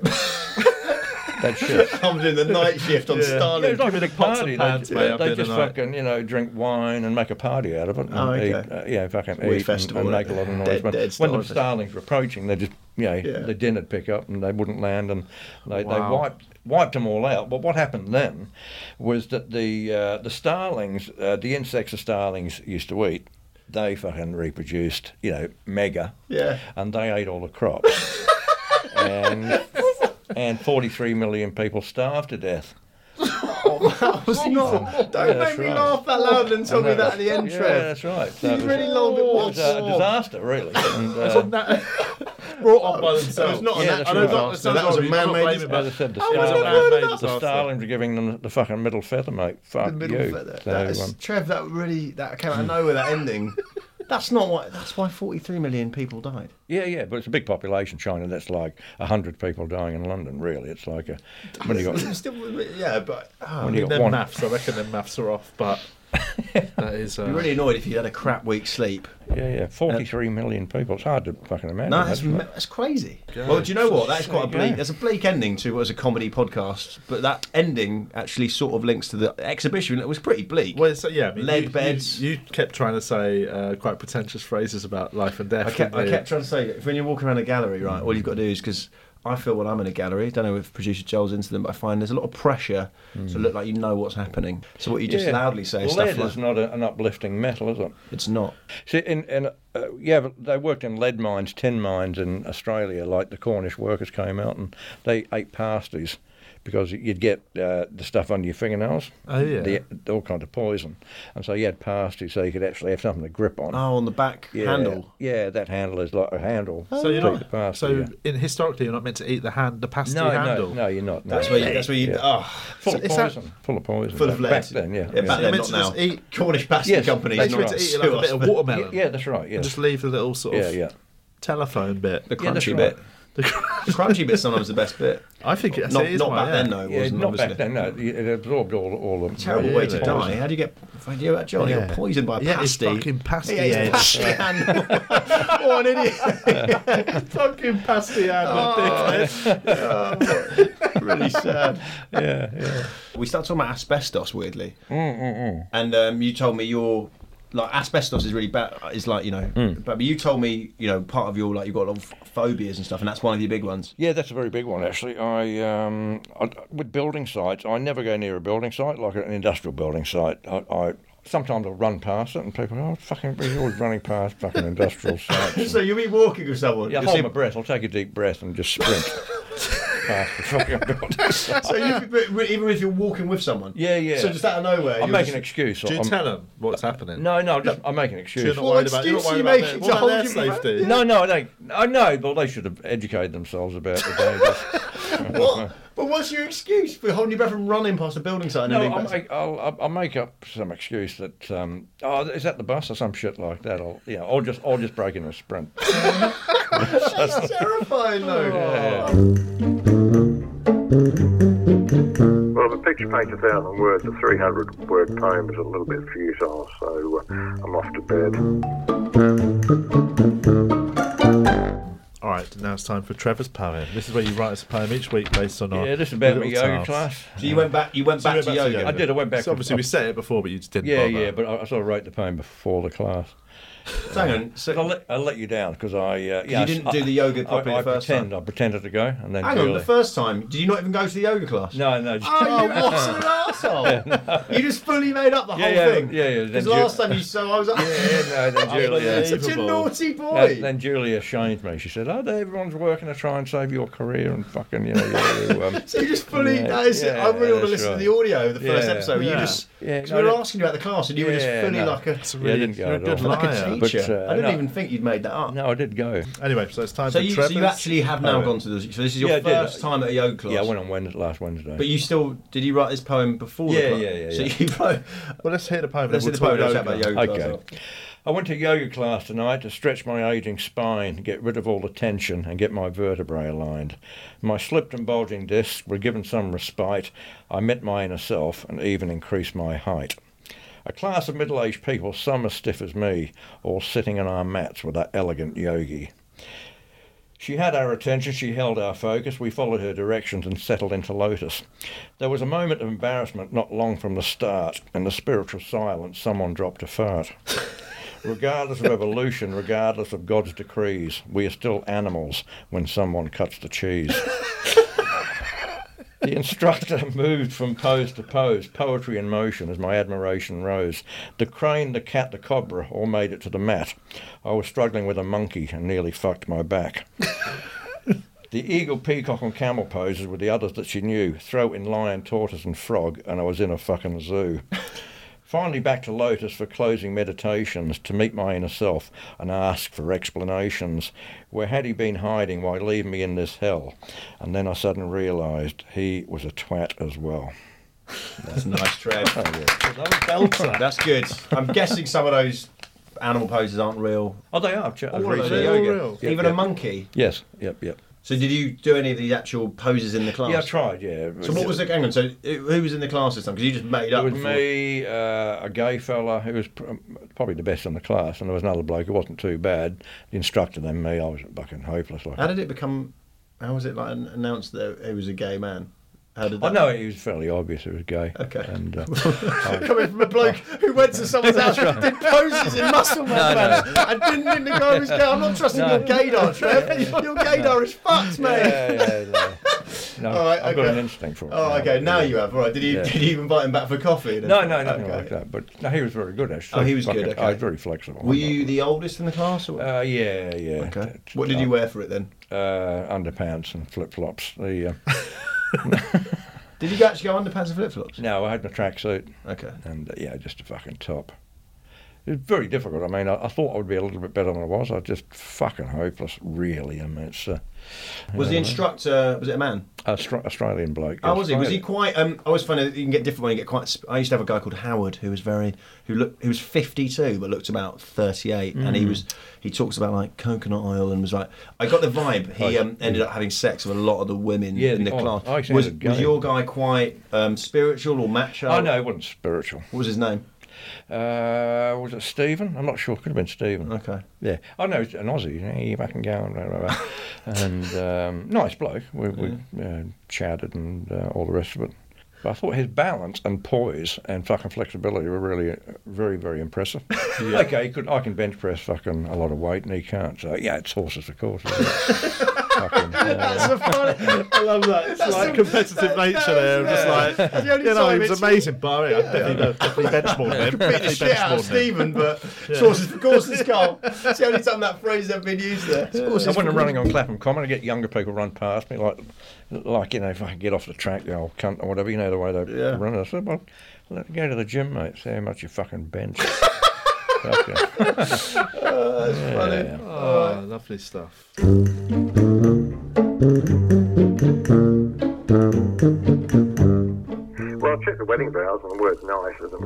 That shit. I'm doing the night shift on Starlink. Yeah, it's like a big party. They just fucking, drink wine and make a party out of it. And eat, fucking eat and make a lot of noise. But when the starlings were approaching, they just, the din would pick up and they wouldn't land, and they wiped them all out. But what happened then was that the starlings, the insects the starlings used to eat, they fucking reproduced, mega. Yeah. And they ate all the crops. And 43 million people starved to death. That was not. Don't make me laugh that loud and tell me that at the end, Trev. Yeah, that's right. You really love it. It was a disaster, really. And, brought on by themselves. It was not that was a man-made. As I said, the starlings were giving them the fucking middle feather, mate. Fuck the middle you. Feather. Trev, that came out of nowhere. That ending. That's not why. That's why 43 million people died. Yeah, but it's a big population, China. That's like 100 people dying in London, really. It's like when you got... Yeah, but... when you got them one... maths, I reckon them maths are off, but... That is... You'd be really annoyed if you had a crap week's sleep. Yeah, 43 million people. It's hard to fucking imagine. No, that's crazy. Well, do you know what? That is quite a bleak... There's a bleak ending to what was a comedy podcast, but that ending actually sort of links to the exhibition. It was pretty bleak. Well, so, yeah, I mean, lead beds. You kept trying to say quite pretentious phrases about life and death. I kept trying to say, if when you walk around a gallery, right, all you've got to do is... because I feel when I'm in a gallery, don't know if producer Joel's into them, but I find there's a lot of pressure to look like you know what's happening. So what you just loudly say is lead stuff like... is not an uplifting metal, is it? It's not. See, but they worked in lead mines, tin mines in Australia, like the Cornish workers came out and they ate pasties because you'd get the stuff under your fingernails. Oh, yeah. All kinds of poison. And so you had pasties so you could actually have something to grip on. Oh, on the back handle. Yeah, that handle is like a handle. So you're not... The pasty, historically, you're not meant to eat the pasty handle? No, you're not. No. That's where you... Oh. Full of poison. Full of poison. Full of lead. Back then, yeah. Back then, not now. Eat Cornish pasty companies. They meant to eat like a bit of watermelon. Yeah, that's right, yeah. And just leave the little sort of telephone bit. The crunchy bit. The crunchy bit's sometimes the best bit. I think it is. Not back then, though. Yeah, wasn't, not obviously. back then. No, it absorbed all the terrible way to die. How do you get? John, you got poisoned by a pasty. Yeah, fucking pasty. Yeah, pasty handle. What an idiot! Fucking pasty handle, dickhead. Really sad. Yeah. We started talking about asbestos weirdly, and you told me your. Like asbestos is really bad. Is like but you told me part of your you've got a lot of phobias and stuff, and that's one of your big ones. Yeah, that's a very big one actually. I with building sites, I never go near a building site like an industrial building site. I sometimes I'll run past it, and people go, you're always running past fucking industrial sites. So you'll be walking with someone. Yeah, hold my breath. I'll take a deep breath and just sprint. Past the fucking building site. So even if you're walking with someone. Yeah. So just out of nowhere. I make an excuse. Do you tell them what's happening? No. I make an excuse. You're not worried about their safety. No, I don't. I know, but they should have educated themselves about the dangers. What? But what's your excuse for holding your breath and running past a building site? I'll make up some excuse that is that the bus or some shit like that. I'll just break in a sprint. That's terrifying, though. Yeah. Well, the picture paints 1,000 words. A 300-word poem is a little bit futile, so I'm off to bed. All right, now it's time for Trevor's poem. This is where you write us a poem each week based on our... Yeah, this is about my yoga class. So you went back to yoga? I did, I went back. So obviously we said it before, but you just didn't bother. Yeah, but I sort of wrote the poem before the class. So hang on. So I'll let you down because you didn't do the yoga properly the first time. I pretended to go, and then hang on. The first time, did you not even go to the yoga class? No. Oh, you what an arsehole! You just fully made up the whole thing. Yeah. Because last time you saw, I was like, then Julia, such a naughty boy. Then Julia shamed me. She said, everyone's working to try and save your career and fucking So you just fully. I really want to listen to the audio of the first episode. You just. Because we were asking you about the class, and you were just fully like a. I didn't go at all. Like a teacher. I didn't even think you'd made that up. No, I did go. Anyway, so it's time for Trevor's. So you actually have now gone to the... So this is your first time at a yoga class? Yeah, I went on last Wednesday. But you still... Did you write this poem before the class? Yeah. So you wrote... Well, let's hear the poem. Let's hear the poem. Let's chat about yoga class. Okay. I went to yoga class tonight to stretch my aging spine, get rid of all the tension and get my vertebrae aligned. My slipped and bulging discs were given some respite. I met my inner self and even increased my height. A class of middle-aged people, some as stiff as me, all sitting on our mats with that elegant yogi. She had our attention, she held our focus, we followed her directions and settled into lotus. There was a moment of embarrassment not long from the start. In the spiritual silence, someone dropped a fart. Regardless of evolution, regardless of God's decrees, we are still animals when someone cuts the cheese. The instructor moved from pose to pose, poetry in motion as my admiration rose. The crane, the cat, the cobra all made it to the mat. I was struggling with a monkey and nearly fucked my back. The eagle, peacock and camel poses were the others that she knew. Throw in lion, tortoise and frog, and I was in a fucking zoo. Finally back to lotus for closing meditations, to meet my inner self and ask for explanations. Where had he been hiding while leaving me in this hell? And then I suddenly realised he was a twat as well. That's nice, Trev. That was belter. That's good. I'm guessing some of those animal poses aren't real. Oh, they are. All of those are yoga. real. Yep, Even yep. a monkey. Yes. Yep. So did you do any of the actual poses in the class? Yeah, I tried. Yeah. So what was the hang on? So who was in the class this time? Because you just made up. It was before. me, a gay fella who was probably the best in the class, and there was another bloke who wasn't too bad. The instructor than me, I was fucking hopeless. How did it become? How was it like announced that he was a gay man? How did that? I know it was fairly obvious it was gay. Okay. And coming from a bloke who went to someone's house, did poses in muscle man and didn't think the guy was gay. I'm not trusting your gaydar, Trev. Your gaydar is fucked, mate. Yeah. No, All right, I've got an instinct for it. Oh, okay. Now you have. All right. Did you invite him back for coffee? No, nothing like that. But no, he was very good actually. Oh, he was good. Okay. I was very flexible. Were you the oldest in the class? Or? Yeah. Okay. What did you wear for it then? Underpants and flip flops. Did you actually go underpants and flip flops? No, I had my tracksuit. Okay. And just a fucking top. It was very difficult. I mean, I thought I would be a little bit better than I was. I was just fucking hopeless, really. I mean, it's. Was the instructor? Was it a man? Australian bloke. Oh, was he? Was he quite? I always find that you can get different when you get quite. I used to have a guy called Howard who was who was 52 but looked about 38, and he talks about like coconut oil and was like. I got the vibe. He ended up having sex with a lot of the women in the class. Was your guy quite spiritual or macho? Oh no, he wasn't spiritual. What was his name? Was it Stephen? I'm not sure. Could have been Stephen. Okay. Yeah. I know he's an Aussie. He back and go and nice bloke. We chatted and all the rest of it. But I thought his balance and poise and fucking flexibility were really very, very impressive. Okay, I can bench press fucking a lot of weight and he can't. So yeah, it's horses for courses. That's so funny. I love that. It's like competitive nature there. Just like, he was amazing, but I definitely bench more than him. Beat the shit out of Stephen, but horses for courses, Carl. It's the only time that phrase has ever been used there. And when I'm running on Clapham Common, I get younger people run past me like if I can get off the track, the old cunt or whatever, the way they run. I said, well, let me go to the gym, mate, see how much you fucking bench. That's funny. Yeah. Oh, lovely stuff. Well, check the wedding vows and the word nice isn't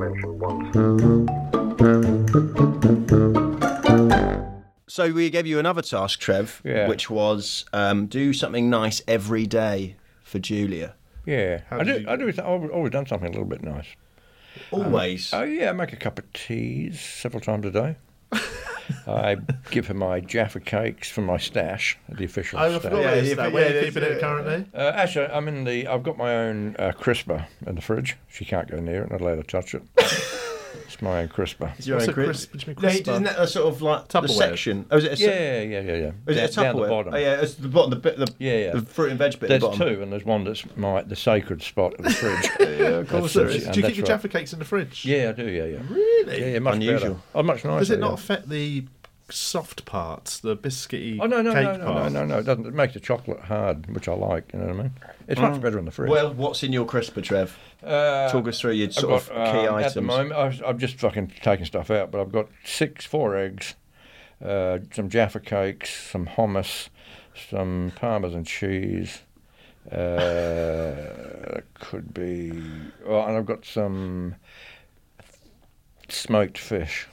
mentioned once. So we gave you another task, Trev, which was do something nice every day for Julia. Yeah, I've always done something a little bit nice. Always? I make a cup of teas several times a day. I give her my Jaffa cakes from my stash, the official stash. Where are you keeping it currently? Actually, I've got my own crisper in the fridge. She can't go near it, not allowed to touch it. It's my own crisper. What's a crisper? Isn't that a sort of like the section? Oh, is it yeah. Is it a down the bottom? Oh, yeah, it's the bottom, the fruit and veg bit There's at the bottom. two, and there's one that's the sacred spot in the fridge. Of course there is. Do you keep your Jaffa cakes in the fridge? Yeah, I do, yeah. Really? Yeah, much unusual. better. Oh, much nicer. Does it not affect the soft parts, the biscuity no, cake part? No, it doesn't. It makes the chocolate hard, which I like, you know what I mean? It's much better in the fridge. Well, what's in your crisper, Trev? Talk us through your sort of key items. At the moment, I'm just fucking taking stuff out, but I've got 4 eggs, some Jaffa cakes, some hummus, some Parmesan cheese, could be... Oh, and I've got some smoked fish.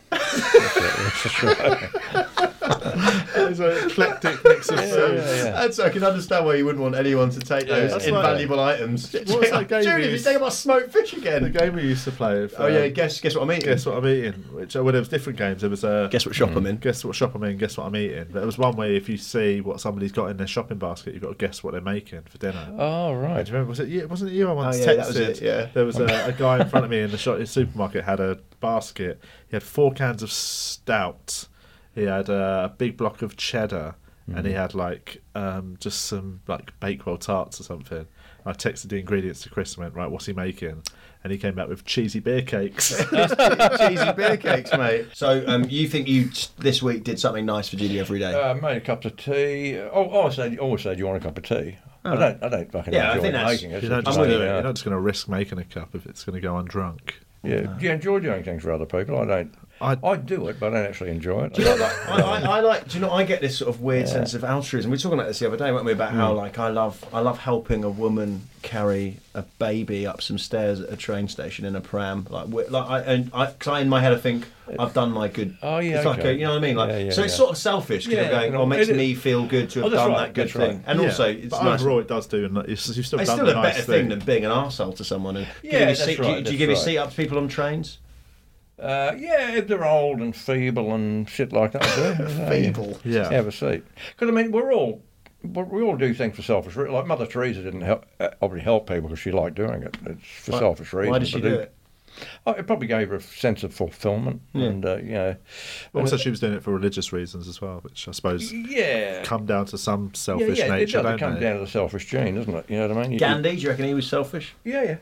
It's an eclectic mix of foods. And so I can understand why you wouldn't want anyone to take those invaluable items. What's that game? Julie, you think about smoked fish again? The game we used to play. Guess what I'm eating. Guess what I'm eating. Which there was different games. There was guess what shop I'm in. Guess what shop I'm in. Guess what I'm eating. But there was one where if you see what somebody's got in their shopping basket, you've got to guess what they're making for dinner. Oh right. Do you remember? Was it you? Wasn't it you? I once texted. That was it, yeah. There was a guy in front of me in the supermarket had a basket. He had 4 cans of stout. He had a big block of cheddar, and he had just some Bakewell tarts or something. I texted the ingredients to Chris and went, right, what's he making? And he came back with cheesy beer cakes. Cheesy beer cakes, mate. So you think you this week did something nice for Julie every day? Made a cup of tea. Always say, do you want a cup of tea? I don't fucking enjoy making it. You're not just going to risk making a cup if it's going to go undrunk. Yeah. Do you enjoy doing things for other people? I don't. I'd do it, but I don't actually enjoy it. Do you know, I like. Do you know? I get this sort of weird sense of altruism. We were talking about this the other day, weren't we? About how like I love helping a woman carry a baby up some stairs at a train station in a pram. Because in my head I think I've done my good. Oh yeah, it's like you know what I mean. Like so, it's sort of selfish. Because going, it makes me feel good to have done that good thing. And also, it's but nice. overall, it does do. And you've still it's done still the a nice better thing than being an arsehole to someone. And Yeah, that's right. Do you give your seat up to people on trains? Yeah, if they're old and feeble and shit like that. Feeble. Yeah. Have a seat. Because I mean, we all do things for selfish reasons. Like Mother Teresa didn't obviously help people because she liked doing it. It's for selfish reasons. Why did she do it? Oh, it probably gave her a sense of fulfilment, and Also, she was doing it for religious reasons as well, which I suppose come down to some selfish nature. It does come down to the selfish gene, doesn't it? You know what I mean? Gandhi, do you reckon he was selfish? Yeah.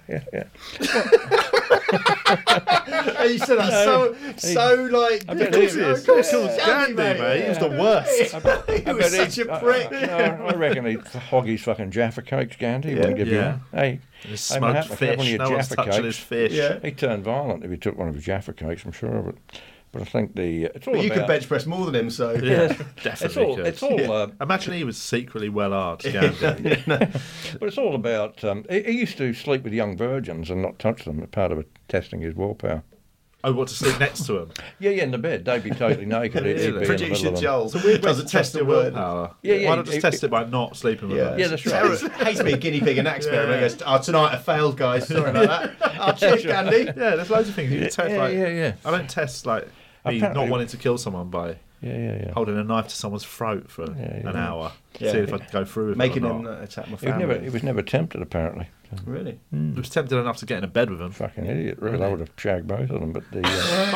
You said that so like. Of course he is. Of course he was Gandhi, mate. He was the worst. He was such a prick. I reckon he'd hog his fucking Jaffa cakes, Gandhi. He wouldn't give you one. Hey, smoked fish. No one's touching his fish. He'd turn violent if he took one of his Jaffa cakes, I'm sure of it. But I think it's all. But you about... could bench press more than him, so definitely. It's all. Imagine he was secretly well arched, Gandhi. But it's all about. He used to sleep with young virgins and not touch them. Part of testing his willpower. Oh, what, to sleep next to him? Yeah, in the bed. They'd be totally naked. Really? Producer Joel. So we doesn't test the willpower. Why not just test it by not sleeping with them? Yeah, that's right. Hates to be a guinea pig in that experiment. He goes, tonight I failed, guys. Sorry about that. Cheers, Gandhi. Yeah, there's loads of things you can test. Yeah. I don't test me not wanting to kill someone by holding a knife to someone's throat for an hour. See if I can go through with making it him attack my family. He was never tempted, apparently. Really? He was tempted enough to get in a bed with him. Fucking idiot, really. I would have shagged both of them, but You'd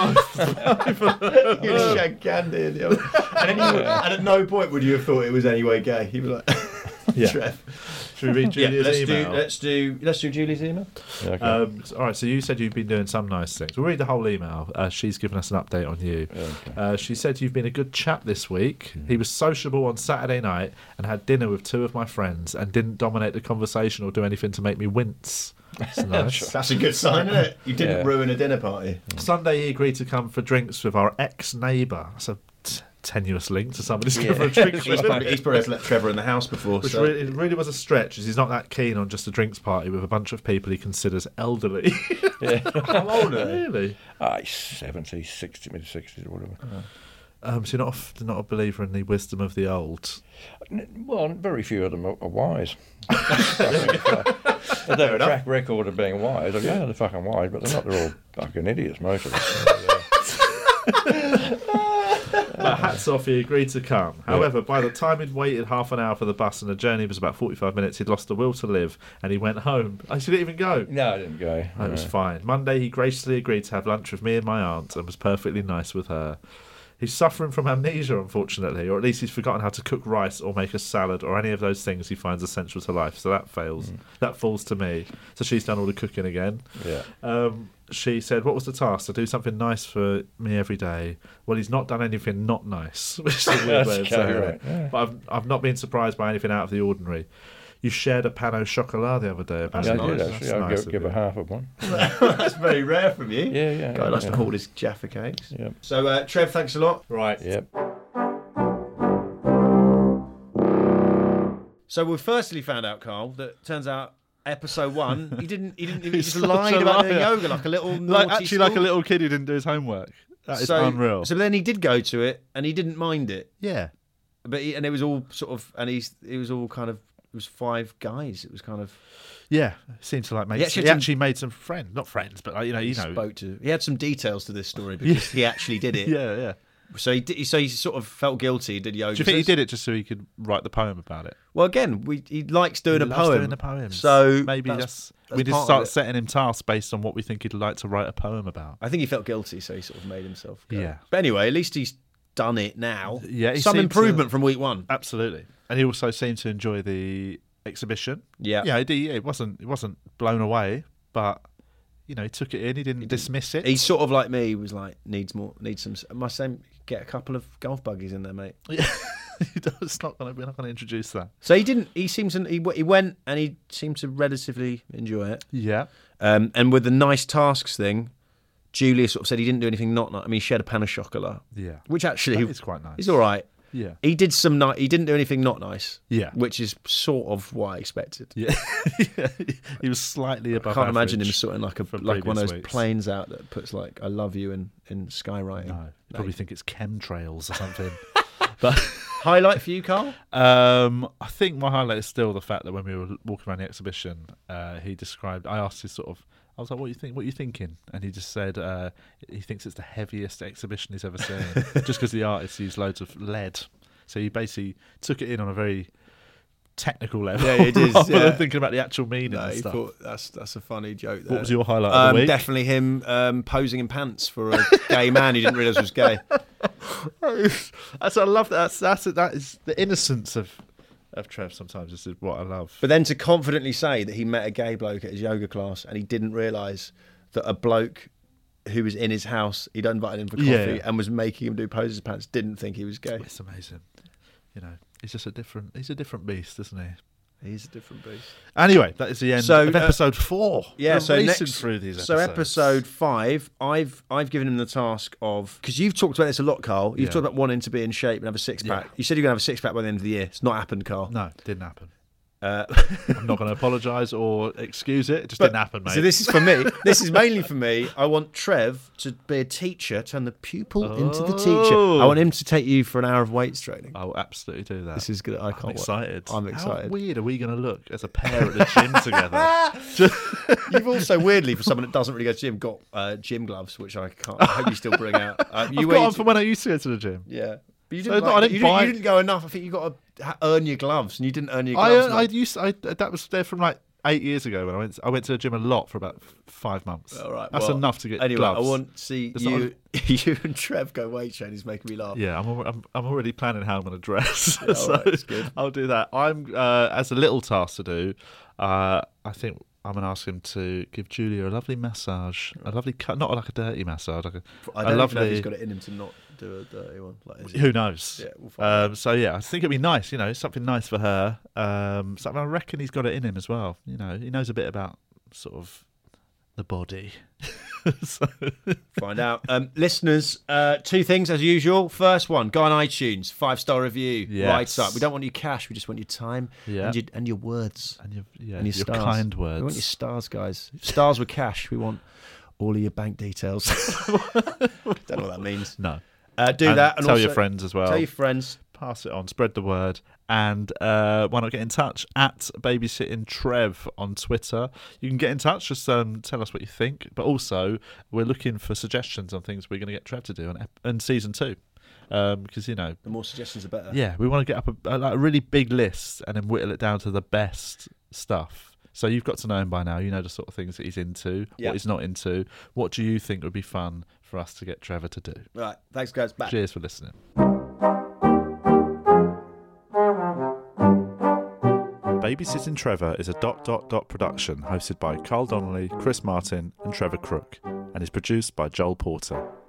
shag Gandhi in the other. And at no point would you have thought it was anyway gay. He was like, Trev. Should we read Julie's email? Let's do Julie's email. Okay. All right, so you said you've been doing some nice things. We'll read the whole email. She's given us an update on you. Okay. She said you've been a good chap this week. He was sociable on Saturday night and had dinner with two of my friends and didn't dominate the conversation or do anything to make me wince. That's nice. That's a good sign, isn't it? You didn't ruin a dinner party. Sunday he agreed to come for drinks with our ex-neighbour. That's a tenuous link to somebody's going for a drink. He's probably let Trevor in the house before. Which it really was a stretch, as he's not that keen on just a drinks party with a bunch of people he considers elderly. How old are they? Really? 70, 60, mid-60s or whatever. So you're not a believer in the wisdom of the old? Well, very few of them are wise. They have a track record of being wise. Yeah, they're fucking wise, but they're not. They're all fucking idiots, most of them. But hats off, he agreed to come. However, by the time he'd waited half an hour for the bus and the journey was about 45 minutes, he'd lost the will to live and he went home. He didn't even go. No, I didn't go. It was fine. Monday, he graciously agreed to have lunch with me and my aunt and was perfectly nice with her. He's suffering from amnesia, unfortunately, or at least he's forgotten how to cook rice or make a salad or any of those things he finds essential to life. So that fails. That falls to me. So she's done all the cooking again. Yeah. She said, what was the task? To do something nice for me every day. Well, he's not done anything not nice, which is a weird way of saying it. Yeah. But I've not been surprised by anything out of the ordinary. You shared a pan au chocolat the other day. That's nice. Actually. I'll give her half of one. That's very rare from you. Yeah. Guy likes to hoard his Jaffa cakes. Yep. So, Trev, thanks a lot. Right. Yep. So we firstly found out, Carl, that turns out episode 1, he just lied about doing yoga like a little naughty like a little kid who didn't do his homework. That is unreal. So then he did go to it and he didn't mind it. Yeah. But it was all sort of, and it was all kind of. It was 5 guys. It was kind of... Yeah, it seemed to make... He actually made some friends. Not friends, but, He had some details to this story because he actually did it. Yeah. So he sort of felt guilty, did yoga. Do you think he did it just so he could write the poem about it? Well, again, he likes doing a poem. Doing the poems. So maybe we just start setting him tasks based on what we think he'd like to write a poem about. I think he felt guilty, so he sort of made himself go. Yeah. But anyway, at least he's done it now. Yeah, some improvement from week 1. Absolutely. And he also seemed to enjoy the exhibition. Yeah. Yeah, it wasn't blown away, but he took it in. He didn't dismiss it. He's sort of like me. He was like, needs some. Must say, get a couple of golf buggies in there, mate. Yeah. We're not going to introduce that. So he didn't. He seems to. He went and he seemed to relatively enjoy it. Yeah. And with the nice tasks thing, Julia sort of said he didn't do anything not nice. I mean, he shared a pan of chocolat. Yeah. Which actually That is quite nice. He's all right. Yeah. He did some nice. He didn't do anything not nice. Yeah. Which is sort of what I expected. Yeah. He was slightly above I can't imagine him average sorting like from one of previous those weeks. planes out that puts like "I love you" in skywriting. No, you probably think it's chemtrails or something. But highlight for you, Carl? I think my highlight is still the fact that when we were walking around the exhibition, he described. I asked his sort of. I was like, "What do you think? What are you thinking?" And he just said he thinks it's the heaviest exhibition he's ever seen, just because the artists used loads of lead. So he basically took it in on a very technical level, Yeah, it is. rather Yeah. than thinking about the actual meaning No, and he stuff. thought that's a funny joke. There. What was your highlight of the week? Definitely him posing in pants for a gay man who didn't realise was gay. So I love that. That is the innocence of Trev. Sometimes this is what I love. But then to confidently say that he met a gay bloke at his yoga class and he didn't realise that a bloke who was in his house, he'd invited him for coffee Yeah. and was making him do poses in pants, didn't think he was gay. It's amazing. You know, he's a different beast, isn't he? He's a different beast. Anyway, that is the end of episode 4. Yeah, We're so racing next, through these so episodes. episode 5, I've given him the task of, because you've talked about this a lot, Carl. You've Yeah. talked about wanting to be in shape and have a six pack. Yeah. You said you're going to have a six pack by the end of the year. It's not happened, Carl. No, didn't happen. I'm not going to apologise or excuse it. It just didn't happen, mate. So this is for me. This is mainly for me. I want Trev to be a teacher, turn the pupil into the teacher. I want him to take you for an hour of weights training. I will absolutely do that. This is good. I can't I'm wait. excited. I'm excited. How weird are we going to look as a pair at the gym together? You've also, weirdly, for someone that doesn't really go to the gym, got gym gloves, which I can't. I hope you still bring out. I've got them from when I used to go to the gym. Yeah. But you So didn't, no, I didn't buy- you didn't go enough. I think you got to earn your gloves, and you didn't earn your gloves. That was there from like 8 years ago when I went to the gym a lot for about 5 months. All right, That's well, enough to get anyway, gloves. I want to see It's you. You and Trev go weight training. Is making me laugh. Yeah, I'm already planning how I'm going to dress. Yeah, So all right, it's good. I'll do that. I'm as a little task to do. I think I'm going to ask him to give Julia a lovely massage, a lovely cut, not like a dirty massage, like I a don't lovely. know if he's got it in him to not do a dirty one. Like, is he? Who knows? Yeah, we'll find out. So yeah, I think it'd be nice. You know, something nice for her. Something I reckon he's got it in him as well. You know, he knows a bit about sort of the body. So. Find out. Listeners, 2 things as usual. First one, go on iTunes, 5-star review. Yes. Write up. We don't want your cash, we just want your time Yeah. and your words. And your And your stars. kind words. We want your stars, guys. Stars with cash. We want all of your bank details. Don't know what that means. No. Do And that. And tell also, your friends as well. Tell your friends. Pass it on, spread the word, and why not get in touch at Babysitting Trev on Twitter. You can get in touch, just tell us what you think, but also we're looking for suggestions on things we're going to get Trev to do in season 2, because you know, The more suggestions, the better. yeah, we want to get up a really big list and then whittle it down to the best stuff. So you've got to know him by now. You know the sort of things that he's into, Yeah. what he's not into. What do you think would be fun for us to get Trevor to do? Right. Thanks, guys. Back. Cheers for listening. Babysitting Trevor is a ... production hosted by Carl Donnelly, Chris Martin and Trevor Crook and is produced by Joel Porter.